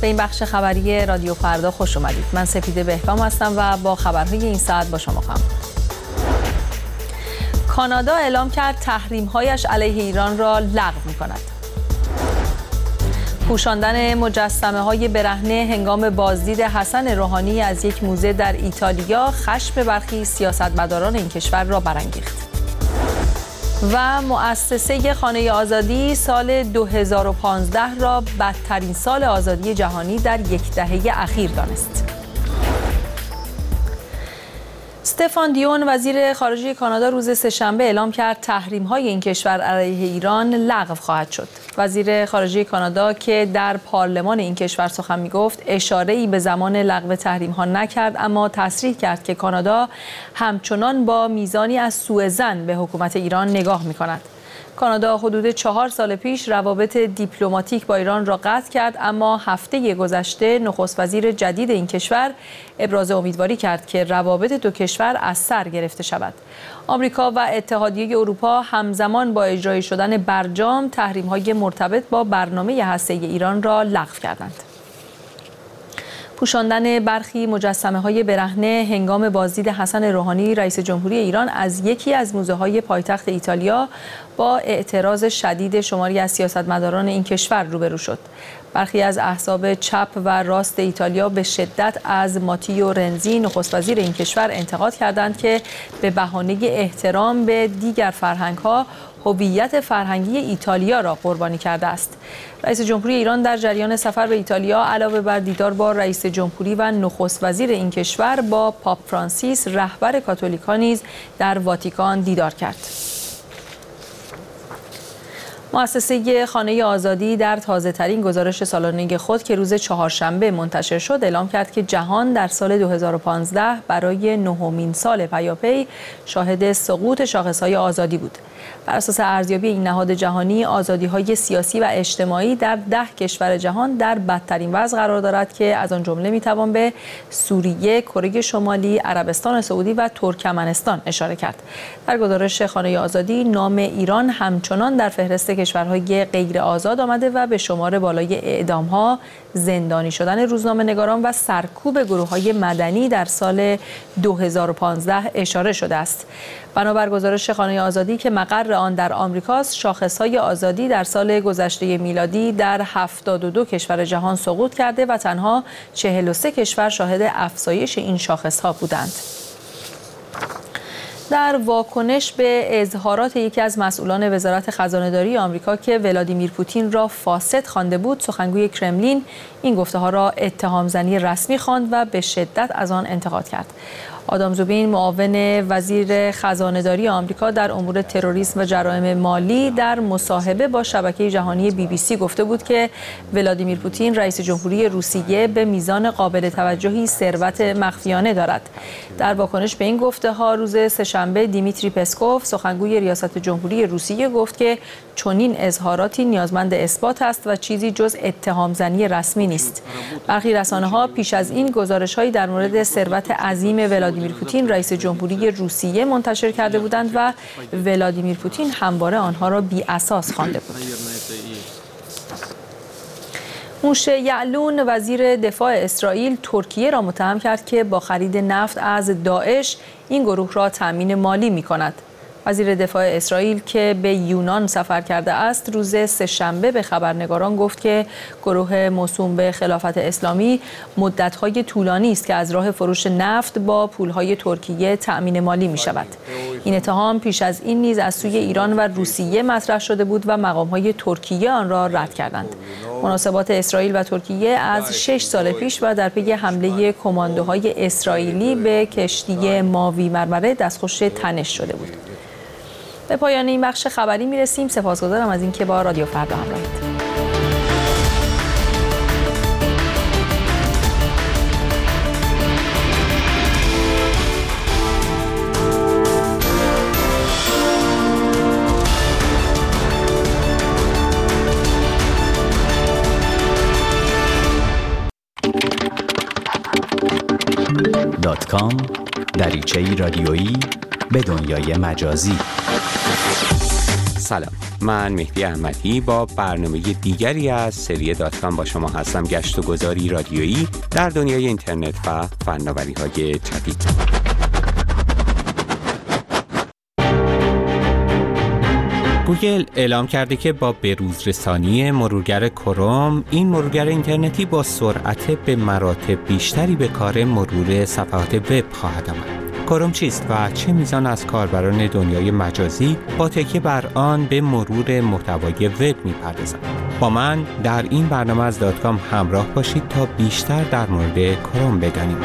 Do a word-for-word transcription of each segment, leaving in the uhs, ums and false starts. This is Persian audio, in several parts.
به این بخش خبری رادیو فردا خوش اومدید. من سپیده بهکام هستم و با خبرهای این ساعت با شما خواهم. کانادا اعلام کرد تحریم‌هایش علیه ایران را لغو می‌کند. پوشاندن مجسمه‌های برهنه هنگام بازدید حسن روحانی از یک موزه در ایتالیا خشم برخی سیاستمداران این کشور را برانگیخت. و مؤسسه خانه آزادی سال دو هزار و پانزده را بدترین سال آزادی جهانی در یک دهه اخیر دانست. استفان دیون وزیر خارجه کانادا روز سه‌شنبه اعلام کرد تحریم‌های این کشور علیه ایران لغو خواهد شد. وزیر خارجه کانادا که در پارلمان این کشور سخن می‌گفت اشاره‌ای به زمان لغو تحریم‌ها نکرد، اما تصریح کرد که کانادا همچنان با میزانی از سوءظن به حکومت ایران نگاه می‌کند. کانادا حدود چهار سال پیش روابط دیپلماتیک با ایران را قطع کرد، اما هفته گذشته نخست وزیر جدید این کشور ابراز امیدواری کرد که روابط دو کشور از سر گرفته شود. آمریکا و اتحادیه اروپا همزمان با اجرای شدن برجام تحریم‌های مرتبط با برنامه هسته‌ای ایران را لغو کردند. پوشاندن برخی مجسمه‌های برهنه هنگام بازدید حسن روحانی رئیس جمهوری ایران از یکی از موزه‌های پایتخت ایتالیا با اعتراض شدید شماری از سیاستمداران این کشور روبرو شد. برخی از احزاب چپ و راست ایتالیا به شدت از ماتیو رنزی نخست وزیر این کشور انتقاد کردند که به بهانه احترام به دیگر فرهنگ‌ها هویت فرهنگی ایتالیا را قربانی کرده است. رئیس جمهوری ایران در جریان سفر به ایتالیا علاوه بر دیدار با رئیس جمهوری و نخست وزیر این کشور با پاپ فرانسیس رهبر کاتولیکا نیز در واتیکان دیدار کرد. مؤسسه خانه آزادی در تازه‌ترین گزارش سالانه خود که روز چهارشنبه منتشر شد اعلام کرد که جهان در سال دو هزار و پانزده برای نهمین سال پیاپی شاهد سقوط شاخص‌های آزادی بود. بر اساس ارزیابی این نهاد جهانی، آزادی‌های سیاسی و اجتماعی در ده کشور جهان در بدترین وضع قرار دارد که از آن جمله می‌توان به سوریه، کره شمالی، عربستان سعودی و ترکمنستان اشاره کرد. در گزارش خانه آزادی نام ایران همچنان در فهرست کشورهای غیر آزاد آمده و به شمار بالای اعدام‌ها، زندانی شدن روزنامه‌نگاران و سرکوب گروه‌های مدنی در سال دو هزار و پانزده اشاره شده است. بنابر گزارش خانه آزادی که مقر آن در آمریکاست، شاخص‌های آزادی در سال گذشته میلادی در هفتاد و دو کشور جهان سقوط کرده و تنها چهل و سه کشور شاهد افزایش این شاخص‌ها بودند. در واکنش به اظهارات یکی از مسئولان وزارت خزانه‌داری آمریکا که ولادیمیر پوتین را فاسد خوانده بود، سخنگوی کرملین این گفته‌ها را اتهام‌زنی رسمی خواند و به شدت از آن انتقاد کرد. آدام زوبین معاون وزیر خزانه‌داری آمریکا در امور تروریسم و جرایم مالی در مصاحبه با شبکه جهانی بی بی سی گفته بود که ولادیمیر پوتین رئیس جمهوری روسیه به میزان قابل توجهی ثروت مخفیانه دارد. در واکنش به این گفته‌ها روز سه‌شنبه دیمیتری پسکوف سخنگوی ریاست جمهوری روسیه گفت که چنین اظهاراتی نیازمند اثبات است و چیزی جز اتهام‌زنی رسمی نیست. برخی رسانه‌ها پیش از این گزارش‌هایی در مورد ثروت عظیم ولادیمیر پوتین رئیس جمهوری روسیه منتشر کرده بودند و ولادیمیر پوتین همواره آنها را بی اساس خوانده بود. موشه یعلون وزیر دفاع اسرائیل ترکیه را متهم کرد که با خرید نفت از داعش این گروه را تامین مالی می‌کند. وزیر دفاع اسرائیل که به یونان سفر کرده است روز سه‌شنبه به خبرنگاران گفت که گروه موسوم به خلافت اسلامی مدت‌های طولانی است که از راه فروش نفت با پول‌های ترکیه تأمین مالی می‌شود. این اتهام پیش از این نیز از سوی ایران و روسیه مطرح شده بود و مقام‌های ترکیه آن را رد کردند. مناسبات اسرائیل و ترکیه از شش سال پیش و در پی حمله کماندوهای اسرائیلی به کشتی ماوی مرمره دستخوش تنش شده بود. به پایان این بخش خبری میرسیم. سپاسگزارم از اینکه با رادیو فردا همراهید. دات کام دریچه‌ای رادیویی به دنیای مجازی. سلام، من مهدی احمدی با برنامه دیگری از سری دات کام با شما هستم. گشت و گذاری رادیویی در دنیای اینترنت و فناوری‌های جدید. گوگل اعلام کرده که با بروزرسانی مرورگر کروم، این مرورگر اینترنتی با سرعت به مراتب بیشتری به کار مرور صفحات وب خواهد آمد. کروم چیست و چه میزان از کاربران دنیای مجازی با تکیه بر آن به مرور محتوای وب میپردازند؟ با من در این برنامه از دات کام همراه باشید تا بیشتر در مورد کروم بدانیم.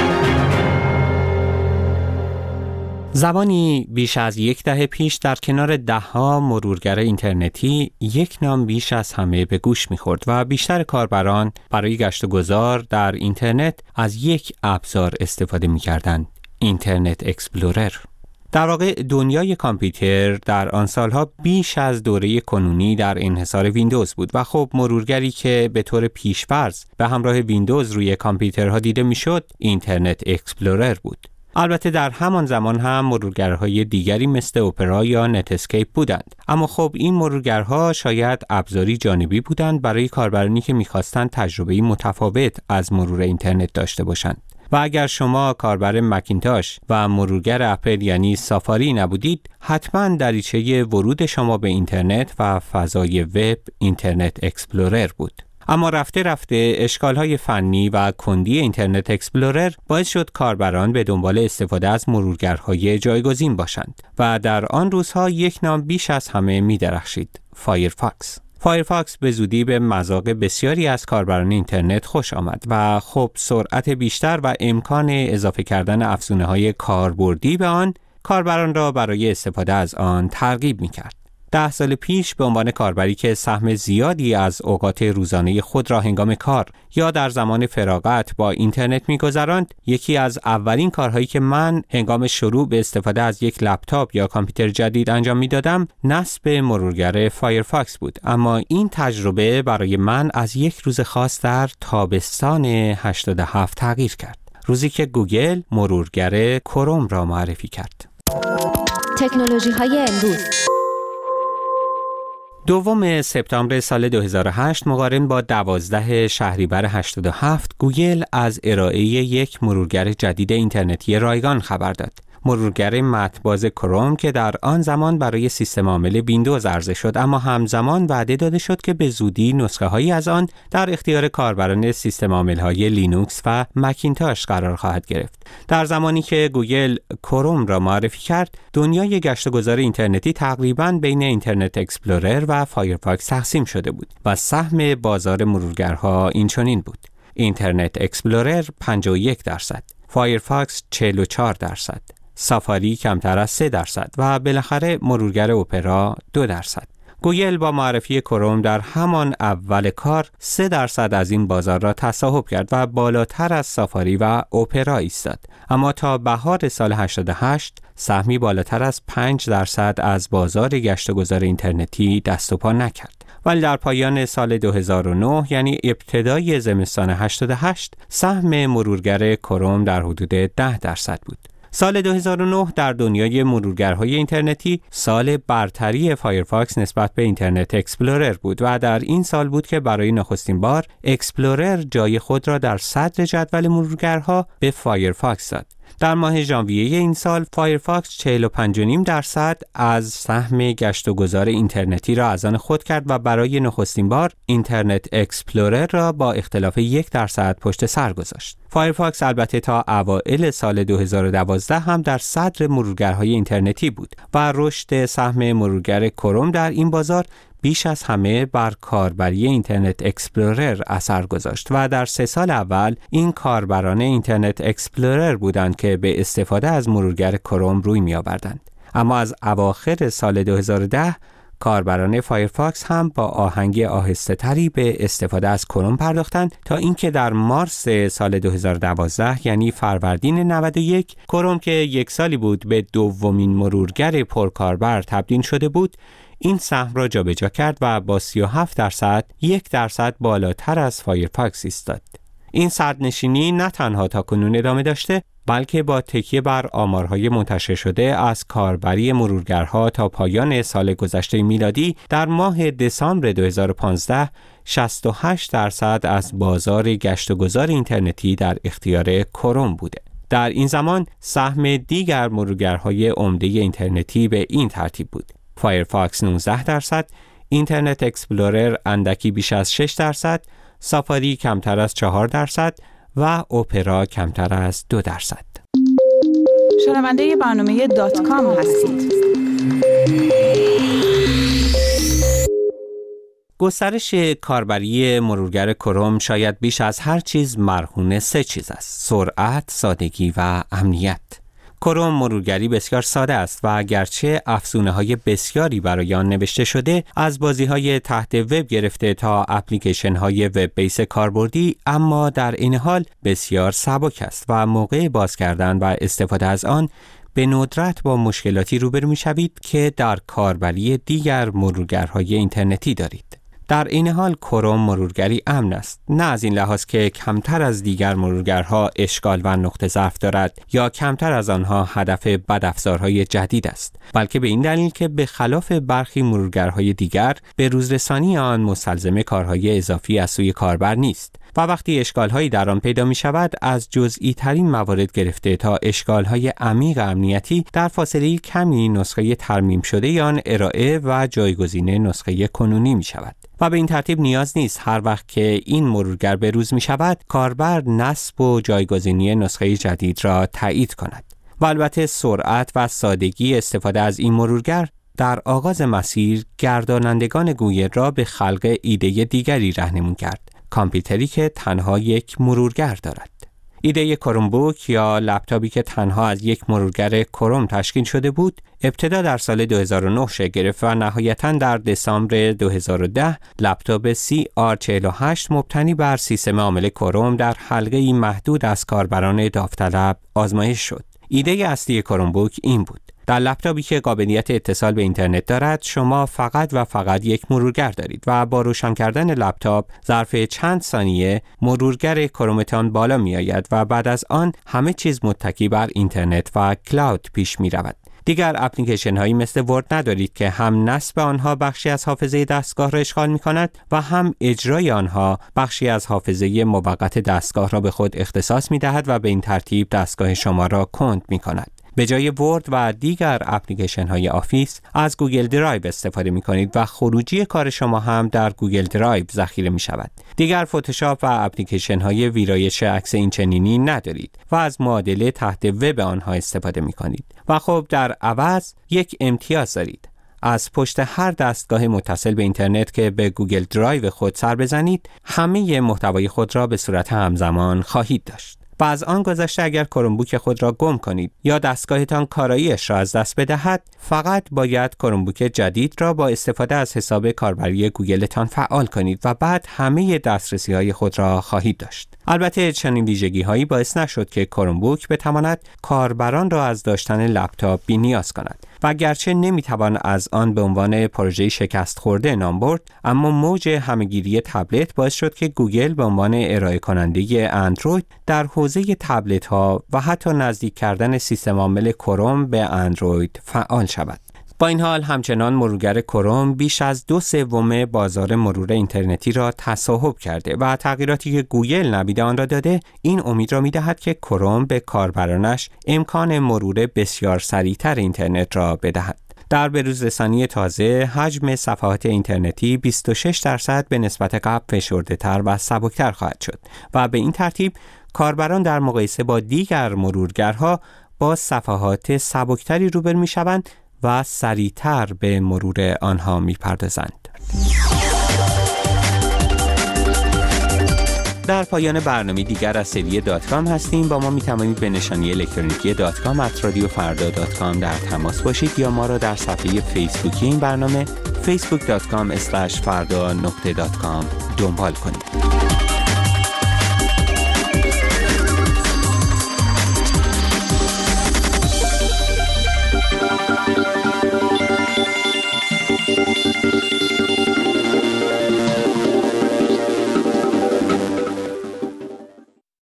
زمانی بیش از یک دهه پیش در کنار ده‌ها مرورگر اینترنتی یک نام بیش از همه به گوش می‌خورد و بیشتر کاربران برای گشت و گذار در اینترنت از یک ابزار استفاده می‌کردند: اینترنت اکسپلورر. در واقع دنیای کامپیوتر در آن سالها بیش از دوره کنونی در انحصار ویندوز بود و خب مرورگری که به طور پیش‌فرض به همراه ویندوز روی کامپیوترها دیده می‌شد اینترنت اکسپلورر بود. البته در همان زمان هم مرورگرهای دیگری مثل اپرا یا نت اسکیپ بودند، اما خب این مرورگرها شاید ابزاری جانبی بودند برای کاربرانی که می‌خواستند تجربه‌ای متفاوت از مرور اینترنت داشته باشند. و اگر شما کاربر مکینتاش و مرورگر اپل یعنی سافاری نبودید، حتما دریچه ورود شما به اینترنت و فضای وب اینترنت اکسپلورر بود. اما رفته رفته اشکال‌های فنی و کندی اینترنت اکسپلورر باعث شد کاربران به دنبال استفاده از مرورگرهای جایگزین باشند و در آن روزها یک نام بیش از همه می‌درخشید: فایرفاکس. فایرفاکس به زودی به مذاق بسیاری از کاربران اینترنت خوش آمد و خب سرعت بیشتر و امکان اضافه کردن افزونه‌های کاربردی به آن کاربران را برای استفاده از آن ترغیب می‌کرد. ده سال پیش به عنوان کاربری که سهم زیادی از اوقات روزانه خود را هنگام کار یا در زمان فراغت با اینترنت می‌گذراند، یکی از اولین کارهایی که من هنگام شروع به استفاده از یک لپتاپ یا کامپیوتر جدید انجام می‌دادم نصب مرورگر فایرفاکس بود. اما این تجربه برای من از یک روز خاص در تابستان هشتاد و هفت تغییر کرد، روزی که گوگل مرورگر کروم را معرفی کرد. تکنولوژی‌های امروز. دوم سپتامبر سال دو هزار و هشت مقارن با دوازده شهریور هشتاد و هفت، گوگل از ارائه یک مرورگر جدید اینترنتی رایگان خبر داد. مرورگر متن‌باز کروم که در آن زمان برای سیستم عامل ویندوز عرضه شد، اما همزمان وعده داده شد که به زودی نسخه‌هایی از آن در اختیار کاربران سیستم عامل‌های لینوکس و مکینتاش قرار خواهد گرفت. در زمانی که گوگل کروم را معرفی کرد، دنیای گشت و گذار اینترنتی تقریباً بین اینترنت اکسپلورر و فایرفاکس تقسیم شده بود و سهم بازار مرورگرها اینچنین بود: اینترنت اکسپلورر پنجاه و یک درصد، فایرفاکس چهل و چهار درصد، سافاری کمتر از سه درصد و بالاخره مرورگر اپرا دو درصد. گوگل با معرفی کروم در همان اول کار سه درصد از این بازار را تصاحب کرد و بالاتر از سافاری و اپرا ایستاد. اما تا بهار سال هشتاد و هشت سهمی بالاتر از پنج درصد از بازار گشت و گذار اینترنتی دست و پا نکرد. ولی در پایان سال دو هزار و نه یعنی ابتدای زمستان هشتاد و هشت سهم مرورگر کروم در حدود ده درصد بود. سال دو هزار و نه در دنیای مرورگرهای اینترنتی سال برتری فایرفاکس نسبت به اینترنت اکسپلورر بود و در این سال بود که برای نخستین بار اکسپلورر جای خود را در صدر جدول مرورگرها به فایرفاکس داد. در ماه ژانویه این سال فایرفاکس چهل و پنج و نیم درصد از سهم گشت و گذار اینترنتی را از آن خود کرد و برای نخستین بار اینترنت اکسپلورر را با اختلاف یک درصد پشت سر گذاشت. فایرفاکس البته تا اوایل سال دو هزار و دوازده هم در صدر مرورگرهای اینترنتی بود و رشد سهم مرورگر کروم در این بازار بیش از همه بر کاربری اینترنت اکسپلورر اثر گذاشت و در سه سال اول این کاربران اینترنت اکسپلورر بودند که به استفاده از مرورگر کروم روی می آوردند. اما از اواخر سال دو هزار و ده کاربران فایرفاکس هم با آهنگ آهسته تری به استفاده از کروم پرداختند تا اینکه در مارس سال دو هزار و دوازده یعنی فروردین نود و یک کروم که یک سالی بود به دومین مرورگر پرکاربر تبدیل شده بود، این سهم را جابجا کرد و با سی و هفت درصد یک درصد بالاتر از فایرفاکس ایستاد. این صدرنشینی نه تنها تا کنون ادامه داشته، بلکه با تکیه بر آمارهای منتشر شده از کاربری مرورگرها تا پایان سال گذشته میلادی در ماه دسامبر دو هزار و پانزده شصت و هشت درصد از بازار گشت و گذار اینترنتی در اختیار کروم بوده. در این زمان سهم دیگر مرورگرهای عمده اینترنتی به این ترتیب بود: فایرفاکس نوزده درصد، اینترنت اکسپلورر اندکی بیش از شش درصد، سافاری کمتر از چهار درصد و اپرا کمتر از دو درصد. شنونده برنامه دات کام هستید. گسترش کاربری مرورگر کروم شاید بیش از هر چیز مرهون سه چیز است: سرعت، سادگی و امنیت. کروم مرورگری بسیار ساده است و گرچه افزونه‌های بسیاری برای آن نوشته شده، از بازی‌های تحت وب گرفته تا اپلیکیشن‌های وب بیس کاربردی، اما در این حال بسیار سبک است و موقع باز کردن و استفاده از آن به ندرت با مشکلاتی روبرو می‌شوید که در کاربری دیگر مرورگرهای اینترنتی دارید. در این حال کروم مرورگری امن است، نه از این لحاظ که کمتر از دیگر مرورگرها اشکال و نقطه ضعف دارد یا کمتر از آنها هدف بدافزارهای جدید است، بلکه به این دلیل که به خلاف برخی مرورگرهای دیگر به روزرسانی آن مستلزم کارهای اضافی از سوی کاربر نیست و وقتی اشکال‌هایی در آن پیدا می‌شود، از جزئی ترین موارد گرفته تا اشکال‌های عمیق امنیتی در فاصله کمی نسخه ترمیم شده آن ارائه و جایگزین نسخه کنونی می‌شود و به این ترتیب نیاز نیست هر وقت که این مرورگر به روز می‌شود کاربر نصب و جایگزینی نسخه جدید را تایید کند. و البته سرعت و سادگی استفاده از این مرورگر در آغاز مسیر گردانندگان گوگل را به خلق ایده دیگری راهنمون کرد: کامپیوتری که تنها یک مرورگر دارد. ایده کرومبوک یا لپتاپی که تنها از یک مرورگر کروم تشکیل شده بود، ابتدا در سال دو هزار و نه شکل گرفت و نهایتاً در دسامبر دو هزار و ده لپتاپ سی آر چهل و هشت مبتنی بر سیستم عامل کروم در حلقه‌ای محدود از کاربران داوطلب آزمایش شد. ایده اصلی کرومبوک این بود: در لپتاپی که قابلیت اتصال به اینترنت دارد، شما فقط و فقط یک مرورگر دارید و با روشن کردن لپتاپ ظرف چند ثانیه مرورگر کرومتان بالا می آید و بعد از آن همه چیز متکی بر اینترنت و کلاود پیش می رود. دیگر اپلیکیشن هایی مثل ورد ندارید که هم نصب آنها بخشی از حافظه دستگاه را اشغال می کند و هم اجرای آنها بخشی از حافظه موقت دستگاه را به خود اختصاص می دهد و به این ترتیب دستگاه شما را کند می کند. به جای ورد و دیگر اپلیکیشن های آفیس از گوگل درایو استفاده می کنید و خروجی کار شما هم در گوگل درایو ذخیره می شود. دیگر فتوشاپ و اپلیکیشن های ویرایش عکس اینچنینی ندارید و از معادله تحت وب آنها استفاده می کنید و خب در عوض یک امتیاز دارید: از پشت هر دستگاه متصل به اینترنت که به گوگل درایو خود سر بزنید، همه محتوای خود را به صورت همزمان خواهید داشت. و از آن گذشته اگر کرومبوک خود را گم کنید یا دستگاهتان کارایی‌اش را از دست بدهد، فقط باید کرومبوک جدید را با استفاده از حساب کاربری گوگلتان فعال کنید و بعد همه دسترسی‌های خود را خواهید داشت. البته چنین ویژگی‌هایی باعث نشد که کرومبوک بتواند کاربران را از داشتن لپتاپ بی‌نیاز کند و گرچه نمیتوان از آن به عنوان پروژه شکست خورده نام برد، اما موج همه‌گیری تبلت باعث شد که گوگل به عنوان ارائه کننده اندروید در حوزه تبلت ها و حتی نزدیک کردن سیستم عامل کروم به اندروید فعال شود. با این حال همچنان مرورگر کروم بیش از دو سوم بازار مرور اینترنتی را تصاحب کرده و تغییراتی که گوگل نوید آن را داده این امید را می‌دهد که کروم به کاربرانش امکان مرور بسیار سریعتر اینترنت را بدهد. در بروزرسانی تازه حجم صفحات اینترنتی بیست و شش درصد به نسبت قبل فشرده‌تر و سبکتر خواهد شد و به این ترتیب کاربران در مقایسه با دیگر مرورگرها با صفحات سبکتری روبرو می‌شوند و سریعتر به مرور آنها می‌پردازند. در پایان برنامه دیگر از سری دات کام هستیم. با ما می‌توانید به نشانی الکترونیکی دات کام ات رادیو فردا دات کام در تماس باشید یا ما را در صفحه فیسبوکی این برنامه فیسبوک دات کام اسلش فردا نقطه دات کام دنبال کنید.